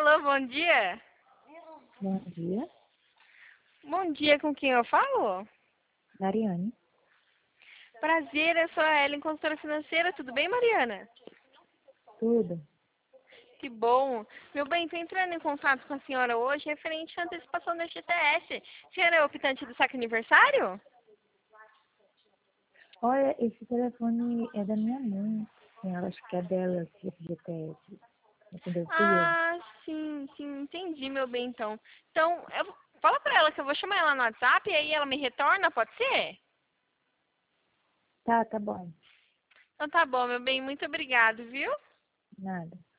Alô, bom dia. Bom dia, Bom dia, com quem eu falo? Mariane. Prazer, eu sou a Ellen, consultora financeira. Tudo bem, Mariana? Tudo? Que bom. Meu bem, estou entrando em contato com a senhora hoje referente à antecipação da GTS. A senhora é optante do saque aniversário? Olha, esse telefone é da minha mãe. Eu acho que é dela, esse GTS. Entendeu? Fui eu. Ah, sim, entendi, meu bem, então. Então, fala pra ela que eu vou chamar ela no WhatsApp e aí ela me retorna, pode ser? Tá bom. Então tá bom, meu bem, muito obrigado, viu? Nada.